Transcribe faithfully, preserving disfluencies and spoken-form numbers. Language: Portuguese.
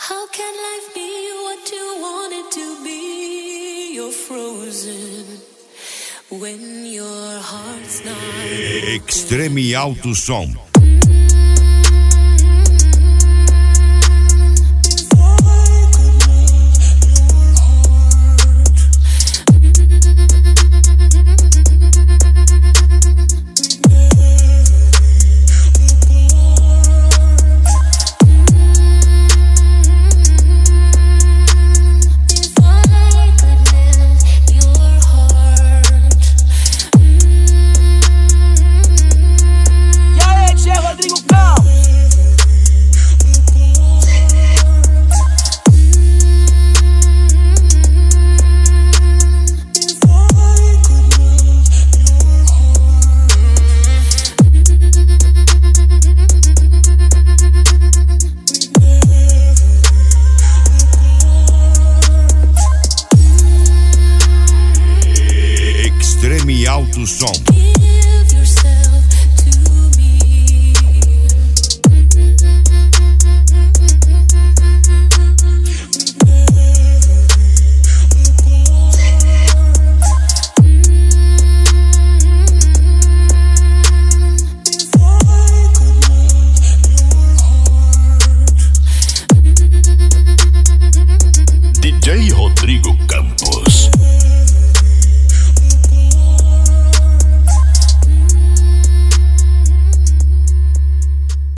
How can life be what you want it to be? You're frozen when your heart's not. Extremi Alto Som. Extremi Alto Som. D J Rodrigo Campos.